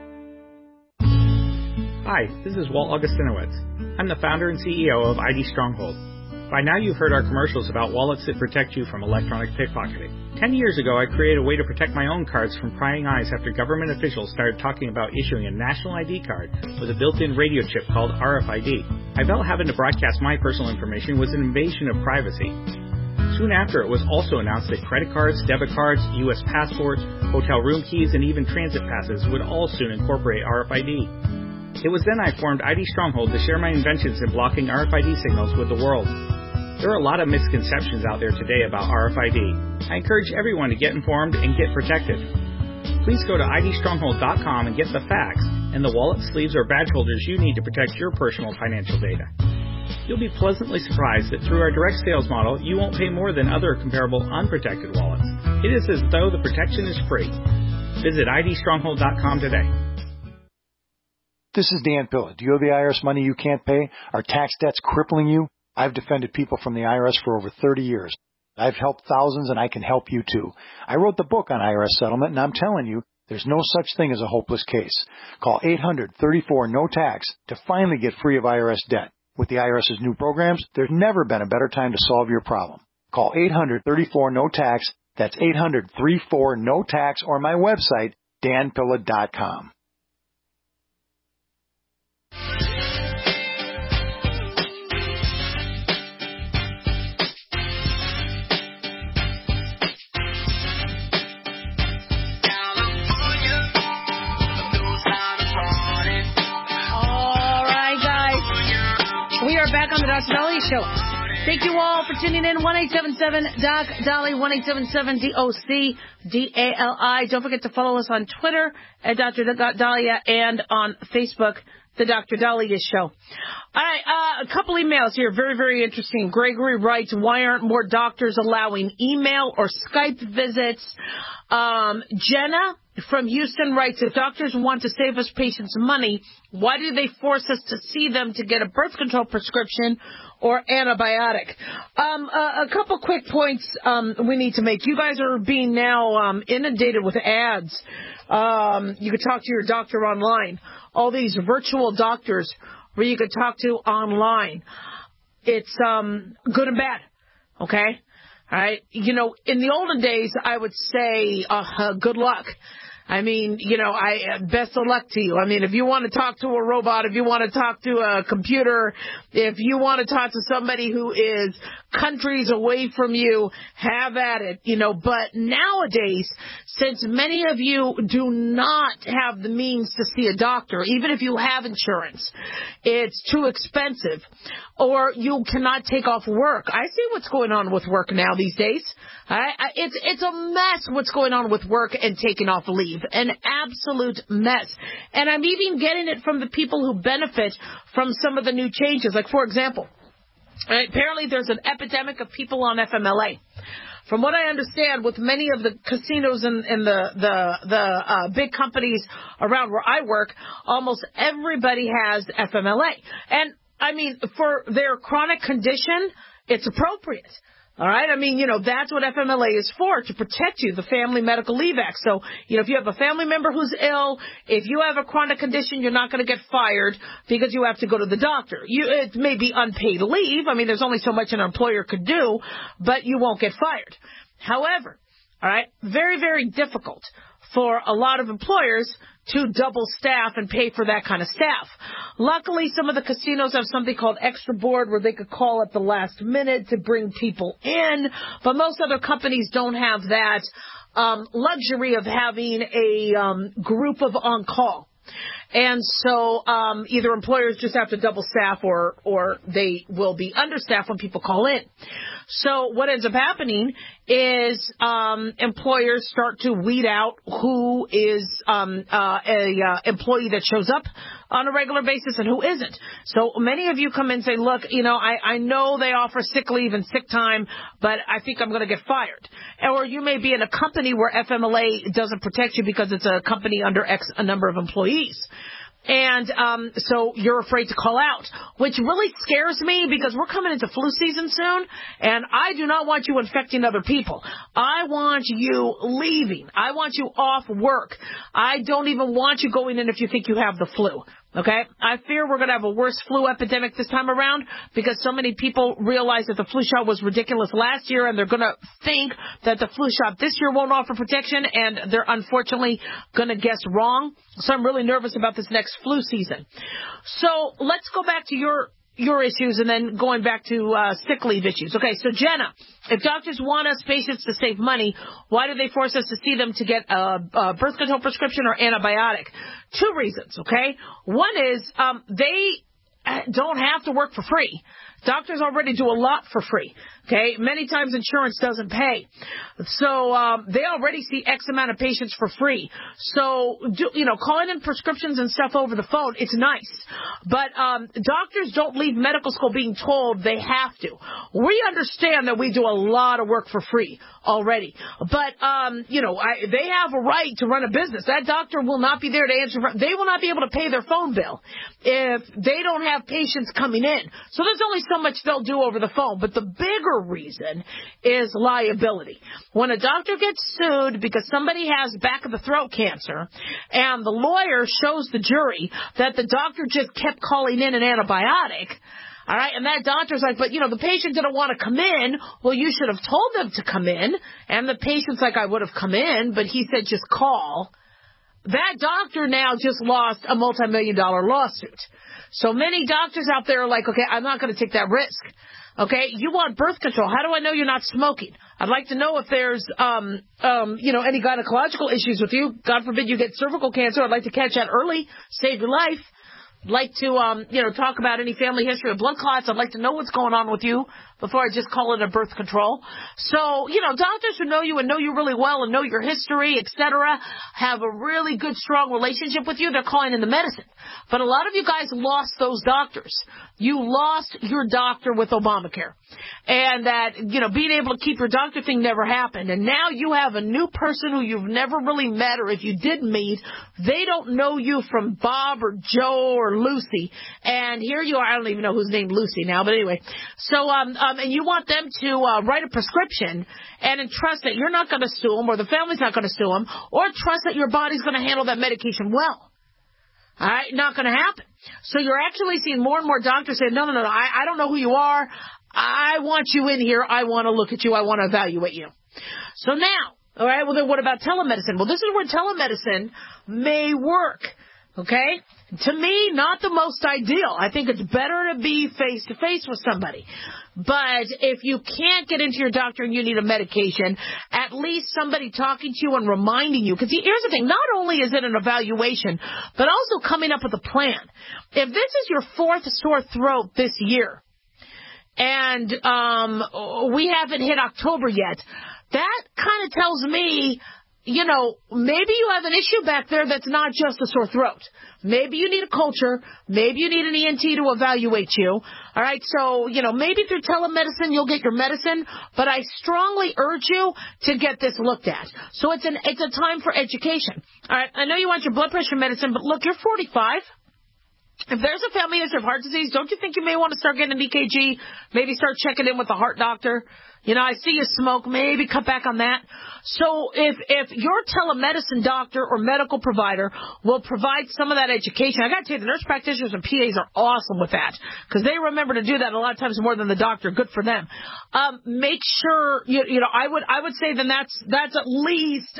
S20: Hi, this is Walt Augustinowitz. I'm the founder and CEO of ID Stronghold. By now you've heard our commercials about wallets that protect you from electronic pickpocketing. 10 years ago, I created a way to protect my own cards from prying eyes after government officials started talking about issuing a national ID card with a built-in radio chip called RFID. I felt having to broadcast my personal information was an invasion of privacy. Soon after, it was also announced that credit cards, debit cards, U.S. passports, hotel room keys, and even transit passes would all soon incorporate RFID. It was then I formed ID Stronghold to share my inventions in blocking RFID signals with the world. There are a lot of misconceptions out there today about RFID. I encourage everyone to get informed and get protected. Please go to idstronghold.com and get the facts and the wallet, sleeves, or badge holders you need to protect your personal financial data. You'll be pleasantly surprised that through our direct sales model, you won't pay more than other comparable unprotected wallets. It is as though the protection is free. Visit idstronghold.com today.
S21: This is Dan Pilla. Do you owe the IRS money you can't pay? Are tax debts crippling you? I've defended people from the IRS for over 30 years. I've helped thousands, and I can help you too. I wrote the book on IRS settlement, and I'm telling you, there's no such thing as a hopeless case. Call 800-34-NO-TAX to finally get free of IRS debt. With the IRS's new programs, there's never been a better time to solve your problem. Call 800-34-NO-TAX. That's 800-34-NO-TAX, or my website, danpilla.com.
S4: We are back on the Dr. Dahlia Show. Thank you all for tuning in. 1-877-DOC-DOLLY, 1-877-DOC-DALI. Don't forget to follow us on Twitter at Dr. Dahlia and on Facebook, The Dr. Dahlia Show. All right, a couple emails here. Very, very interesting. Gregory writes, why aren't more doctors allowing email or Skype visits? Jenna from Houston writes, if doctors want to save us patients money, why do they force us to see them to get a birth control prescription or antibiotic? A couple quick points we need to make. You guys are being now inundated with ads. You could talk to your doctor online. All these virtual doctors where you could talk to online. It's good and bad, okay? All right? You know, in the olden days, I would say good luck. I mean, you know, best of luck to you. I mean, if you want to talk to a robot, if you want to talk to a computer, if you want to talk to somebody who is countries away from you, have at it, you know. But nowadays, since many of you do not have the means to see a doctor, even if you have insurance, it's too expensive, or you cannot take off work. I see what's going on with work now these days. It's a mess what's going on with work and taking off leave. An absolute mess. And I'm even getting it from the people who benefit from some of the new changes. Like, for example, apparently there's an epidemic of people on FMLA. From what I understand, with many of the casinos and the big companies around where I work, almost everybody has FMLA. And, I mean, for their chronic condition, it's appropriate. All right. I mean, you know, that's what FMLA is for, to protect you, the Family Medical Leave Act. So, you know, if you have a family member who's ill, if you have a chronic condition, you're not going to get fired because you have to go to the doctor. It may be unpaid leave. I mean, there's only so much an employer could do, but you won't get fired. However, all right, very, very difficult for a lot of employers to double staff and pay for that kind of staff. Luckily, some of the casinos have something called Extra Board where they could call at the last minute to bring people in, but most other companies don't have that luxury of having a group of on-call. And so either employers just have to double staff or they will be understaffed when people call in. So what ends up happening is employers start to weed out who is a employee that shows up on a regular basis and who isn't. So many of you come in and say, look, you know, I know they offer sick leave and sick time, but I think I'm going to get fired. Or you may be in a company where FMLA doesn't protect you because it's a company under X a number of employees. And so you're afraid to call out, which really scares me because we're coming into flu season soon, and I do not want you infecting other people. I want you leaving. I want you off work. I don't even want you going in if you think you have the flu. Okay? I fear we're going to have a worse flu epidemic this time around because so many people realize that the flu shot was ridiculous last year, and they're going to think that the flu shot this year won't offer protection, and they're unfortunately going to guess wrong. So I'm really nervous about this next flu season. So let's go back to your issues and then going back to sick leave issues. Okay, so Jenna, if doctors want us patients to save money, why do they force us to see them to get a birth control prescription or antibiotic? Two reasons, okay? One is they don't have to work for free. Doctors already do a lot for free, okay? Many times insurance doesn't pay. So they already see X amount of patients for free. So, calling in prescriptions and stuff over the phone, it's nice. But doctors don't leave medical school being told they have to. We understand that we do a lot of work for free already. But, they have a right to run a business. That doctor will not be there to answer. They will not be able to pay their phone bill if they don't have patients coming in. So there's only so much they'll do over the phone. But the bigger reason is liability. When a doctor gets sued because somebody has back of the throat cancer and the lawyer shows the jury that the doctor just kept calling in an antibiotic, all right, and that doctor's like, but, the patient didn't want to come in. Well, you should have told them to come in. And the patient's like, I would have come in, but he said just call. That doctor now just lost a multi-million-dollar lawsuit. So many doctors out there are like, okay, I'm not going to take that risk. Okay, you want birth control. How do I know you're not smoking? I'd like to know if there's, any gynecological issues with you. God forbid you get cervical cancer. I'd like to catch that early, save your life. I'd like to, talk about any family history of blood clots. I'd like to know what's going on with you before I just call it a birth control. So, doctors who know you and know you really well and know your history, etc., have a really good, strong relationship with you. They're calling in the medicine. But a lot of you guys lost those doctors. You lost your doctor with Obamacare. And that, being able to keep your doctor thing never happened. And now you have a new person who you've never really met, or if you did meet, they don't know you from Bob or Joe or Lucy. And here you are. I don't even know who's named Lucy now, but anyway. So, and you want them to write a prescription and entrust that you're not going to sue them, or the family's not going to sue them, or trust that your body's going to handle that medication well. All right, not going to happen. So you're actually seeing more and more doctors say, no, I don't know who you are. I want you in here. I want to look at you. I want to evaluate you. So now, all right, well, then what about telemedicine? Well, this is where telemedicine may work, okay? To me, not the most ideal. I think it's better to be face-to-face with somebody. But if you can't get into your doctor and you need a medication, at least somebody talking to you and reminding you. Because here's the thing, not only is it an evaluation, but also coming up with a plan. If this is your 4th sore throat this year, and we haven't hit October yet, that kind of tells me, maybe you have an issue back there that's not just a sore throat. Maybe you need a culture. Maybe you need an ENT to evaluate you. All right, so, maybe through telemedicine you'll get your medicine, but I strongly urge you to get this looked at. So it's a time for education. All right, I know you want your blood pressure medicine, but look, you're 45. If there's a family history of heart disease, don't you think you may want to start getting an EKG? Maybe start checking in with the heart doctor? I see you smoke. Maybe cut back on that. So if your telemedicine doctor or medical provider will provide some of that education, I got to tell you, the nurse practitioners and PAs are awesome with that because they remember to do that a lot of times more than the doctor. Good for them. Make sure I would say then that's at least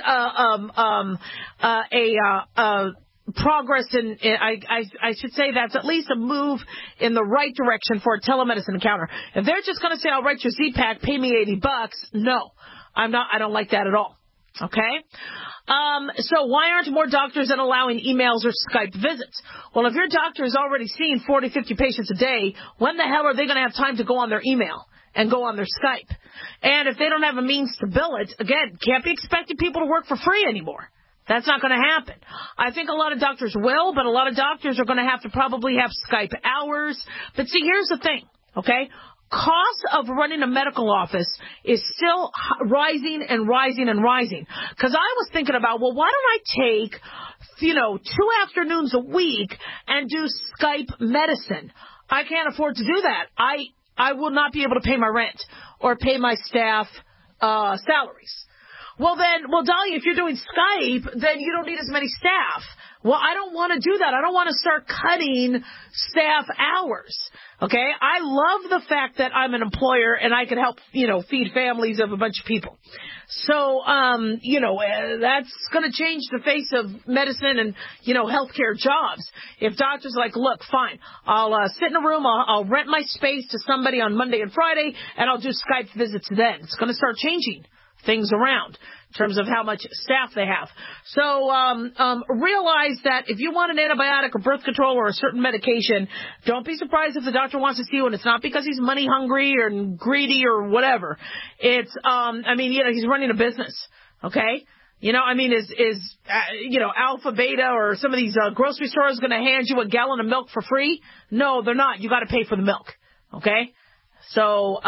S4: progress in I should say that's at least a move in the right direction for a telemedicine encounter. If they're just going to say, I'll write your Z-Pack, pay me $80, no, I'm not. I don't like that at all. Okay? So why aren't more doctors then allowing emails or Skype visits? Well, if your doctor is already seeing 40, 50 patients a day, when the hell are they going to have time to go on their email and go on their Skype? And if they don't have a means to bill it, again, can't be expecting people to work for free anymore. That's not going to happen. I think a lot of doctors will, but a lot of doctors are going to have to probably have Skype hours. But see, here's the thing, okay? Cost of running a medical office is still rising and rising and rising. Because I was thinking about, well, why don't I take, 2 afternoons a week and do Skype medicine? I can't afford to do that. I will not be able to pay my rent or pay my staff salaries. Well, Dahlia, if you're doing Skype, then you don't need as many staff. Well, I don't want to do that. I don't want to start cutting staff hours. Okay? I love the fact that I'm an employer and I can help, feed families of a bunch of people. So, that's going to change the face of medicine and, healthcare jobs. If doctors are like, look, fine, I'll sit in a room, I'll rent my space to somebody on Monday and Friday, and I'll do Skype visits then. It's going to start changing things around in terms of how much staff they have. So realize that if you want an antibiotic or birth control or a certain medication, don't be surprised if the doctor wants to see you, and it's not because he's money hungry or greedy or whatever. It's, he's running a business, okay? Is Alpha, Beta, or some of these grocery stores going to hand you a gallon of milk for free? No, they're not. You got to pay for the milk, okay? So,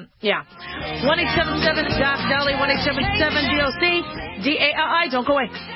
S4: 1-877-DOC-DOLLY, 1-877-DOC-DAII. Don't go away.
S3: Take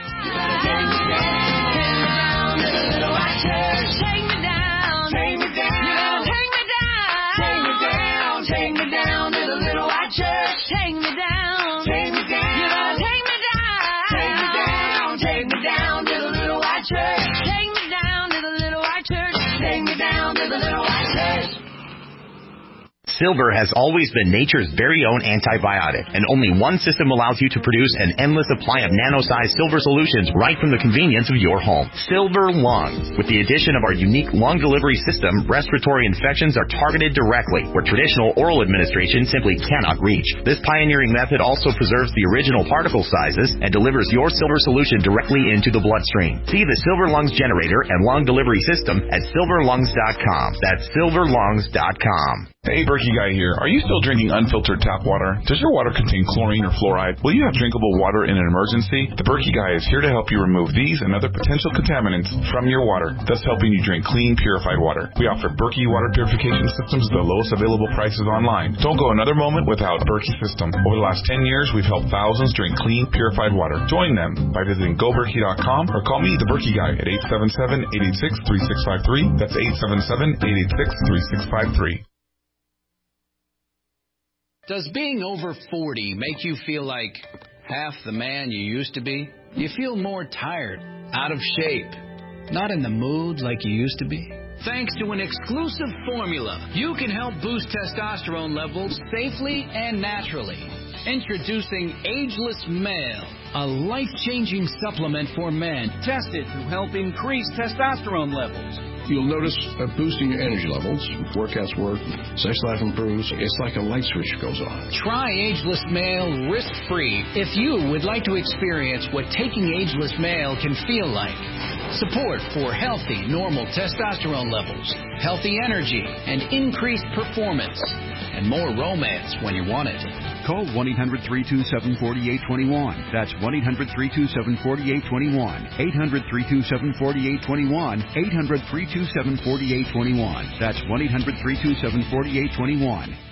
S3: me down, take me down, take me down, take me down, take me down to the little white church. Take me down, take me down, you gotta take me down, take me down, take me down to the little white church. Take me down to the little white church. Take me down to the little white church.
S1: Silver has always been nature's very own antibiotic, and only one system allows you to produce an endless supply of nano-sized silver solutions right from the convenience of your home. Silver Lungs. With the addition of our unique lung delivery system, respiratory infections are targeted directly, where traditional oral administration simply cannot reach. This pioneering method also preserves the original particle sizes and delivers your silver solution directly into the bloodstream. See the Silver Lungs generator and lung delivery system at silverlungs.com. That's silverlungs.com.
S22: Hey, Berkey Guy here. Are you still drinking unfiltered tap water? Does your water contain chlorine or fluoride? Will you have drinkable water in an emergency? The Berkey Guy is here to help you remove these and other potential contaminants from your water, thus helping you drink clean, purified water. We offer Berkey water purification systems at the lowest available prices online. Don't go another moment without a Berkey system. Over the last 10 years, we've helped thousands drink clean, purified water. Join them by visiting goberkey.com or call me, the Berkey Guy, at 877-886-3653. That's 877-886-3653.
S23: Does being over 40 make you feel like half the man you used to be? You feel more tired, out of shape, not in the mood like you used to be? Thanks to an exclusive formula, you can help boost testosterone levels safely and naturally. Introducing Ageless Male, a life-changing supplement for men tested to help increase testosterone levels.
S24: You'll notice a boost in your energy levels. Workouts work, sex life improves. It's like a light switch goes on.
S23: Try Ageless Male risk-free if you would like to experience what taking Ageless Male can feel like. Support for healthy, normal testosterone levels, healthy energy, and increased performance, and more romance when you want it.
S25: Call 1-800-327-4821. That's 1-800-327-4821. 800-327-4821. 800-327-4821. That's 1-800-327-4821.